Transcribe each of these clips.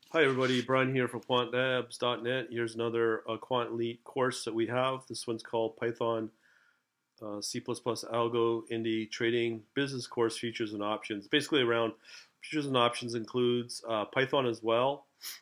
Hi everybody, Brian here from quantlabs.net. Here's another Quant Elite course that we have. This one's called Python C++ Algo Indie Trading Business Course Features and Options. Basically around features and options includes Python as well.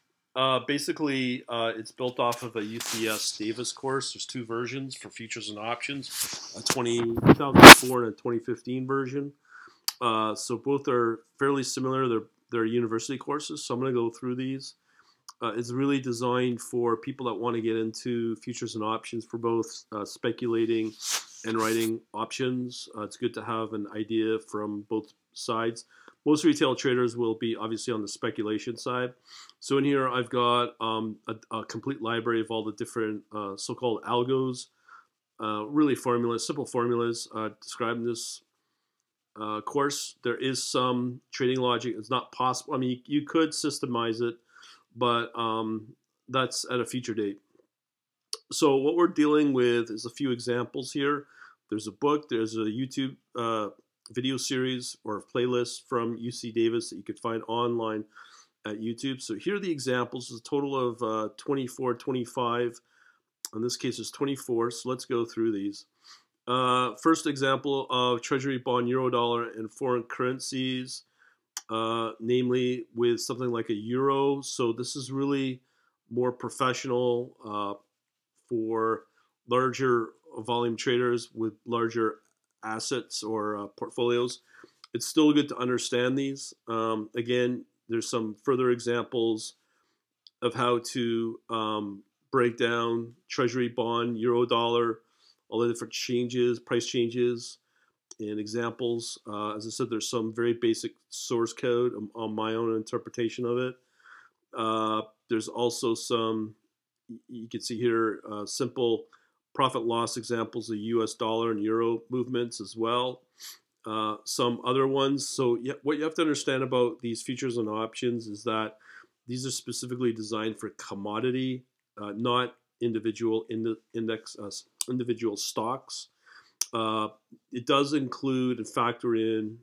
It's built off of a UCS Davis course. There's two versions for features and options, a 2004 and a 2015 version. So both are fairly similar. They're university courses, so I'm going to go through these. It's really designed for people that want to get into futures and options for both speculating and writing options. It's good to have an idea from both sides. Most retail traders will be obviously on the speculation side. So in here, I've got a complete library of all the different so-called algos, really formulas, simple formulas describing this course. There is some trading logic. It's not possible. I mean, you could systemize it, but that's at a future date. So what we're dealing with is a few examples here. There's a book, there's a YouTube video series or playlist from UC Davis that you could find online at YouTube. So here are the examples. There's a total of 24, 25. In this case, it's 24. So let's go through these. First example of Treasury bond, Eurodollar, and foreign currencies, namely with something like a euro. So this is really more professional for larger volume traders with larger assets or portfolios. It's still good to understand these. Again, there's some further examples of how to break down Treasury bond, Eurodollar, all the different changes, price changes, and examples. As I said, there's some very basic source code on my own interpretation of it. There's also some, you can see here, simple profit loss examples of US dollar and euro movements as well. Some other ones. So what you have to understand about these futures and options is that these are specifically designed for commodity, not individual individual stocks. It does include and factor in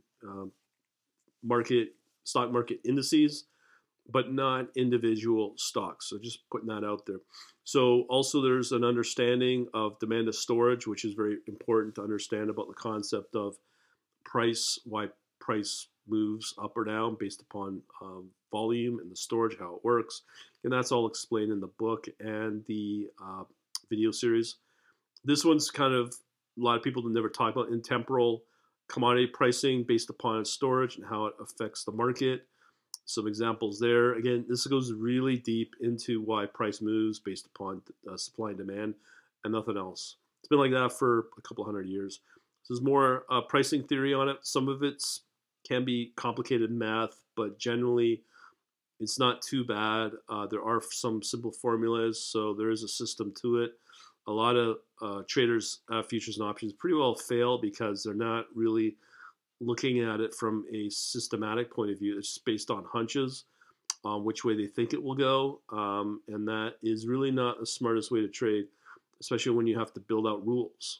stock market indices, but not individual stocks. So just putting that out there. So also there's an understanding of demand of storage, which is very important to understand about the concept of price, why price moves up or down based upon volume and the storage, how it works. And that's all explained in the book and the video series. This one's kind of, a lot of people never talk about intemporal commodity pricing based upon storage and how it affects the market. Some examples there. Again, this goes really deep into why price moves based upon supply and demand and nothing else. It's been like that for a couple hundred years. So there's more pricing theory on it. Some of it can be complicated math, but generally it's not too bad. There are some simple formulas, so there is a system to it. A lot of traders, futures and options pretty well fail because they're not really looking at it from a systematic point of view. It's just based on hunches, which way they think it will go, and that is really not the smartest way to trade, especially when you have to build out rules.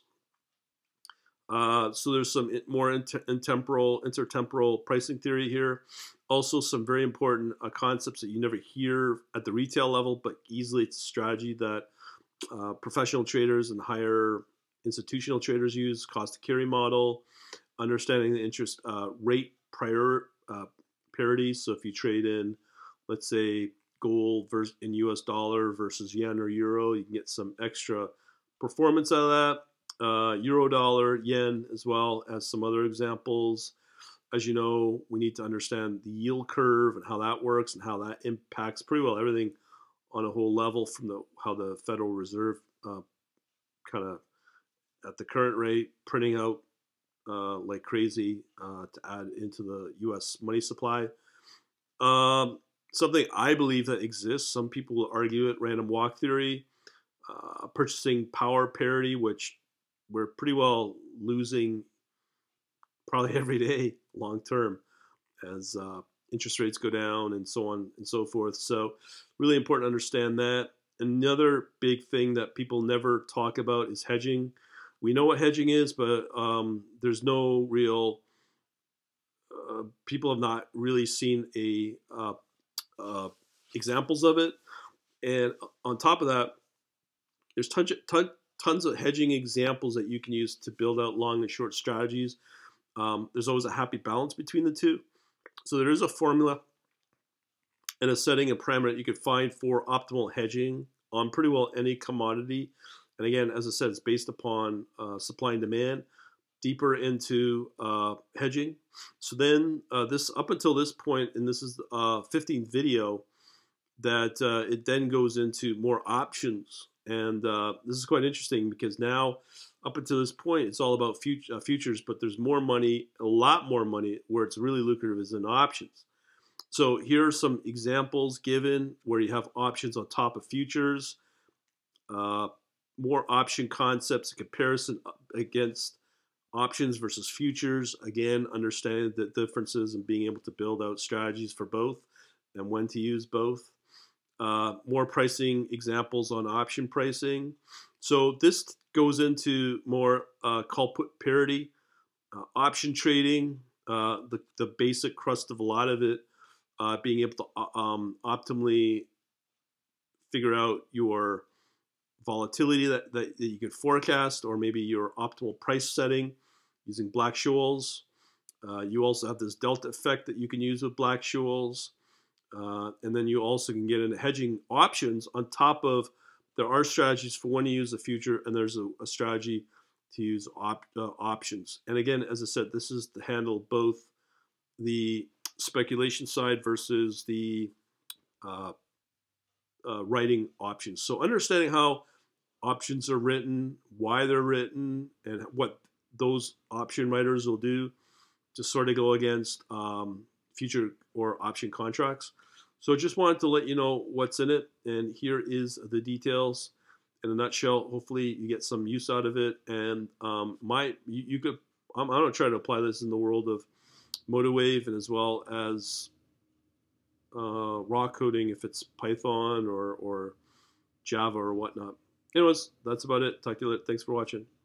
So there's some more intertemporal pricing theory here. Also, some very important concepts that you never hear at the retail level, but easily it's a strategy that professional traders and higher institutional traders use. Cost to carry model, understanding the interest rate parity. So if you trade in, let's say, gold in US dollar versus yen or euro, you can get some extra performance out of that. Euro dollar, yen, as well as some other examples. As you know, we need to understand the yield curve and how that works and how that impacts pretty well everything on a whole level from how the Federal Reserve kind of at the current rate printing out like crazy to add into the U.S. money supply. Something I believe that exists. Some people will argue it. Random walk theory, purchasing power parity, which we're pretty well losing probably every day long term as interest rates go down and so on and so forth. So really important to understand that. Another big thing that people never talk about is hedging. We know what hedging is, but there's no real, people have not really seen a examples of it. And on top of that, there's tons of hedging examples that you can use to build out long and short strategies. There's always a happy balance between the two. So there is a formula and a setting and parameter that you could find for optimal hedging on pretty well any commodity. And again, as I said, it's based upon supply and demand. Deeper into hedging. So then this up until this point, and this is the 15th video, that it then goes into more options. And this is quite interesting because now, up until this point, it's all about futures, but there's more money, a lot more money, where it's really lucrative is in options. So here are some examples given where you have options on top of futures, more option concepts in comparison against options versus futures. Again, understanding the differences and being able to build out strategies for both and when to use both. More pricing examples on option pricing. So this goes into more call put parity, option trading, the basic crust of a lot of it, being able to optimally figure out your volatility that you could forecast, or maybe your optimal price setting using Black-Scholes. You also have this delta effect that you can use with Black-Scholes. And then you also can get into hedging options on top of, there are strategies for when to use a future, and there's a strategy to use options. And again, as I said, this is to handle both the speculation side versus the writing options. So understanding how options are written, why they're written, and what those option writers will do to sort of go against future or option contracts. So just wanted to let you know what's in it, and here is the details in a nutshell. Hopefully you get some use out of it, and you could, I'm going to try to apply this in the world of MotiveWave and as well as raw coding if it's Python or Java or whatnot. Anyways, that's about it. Talk to you later. Thanks for watching.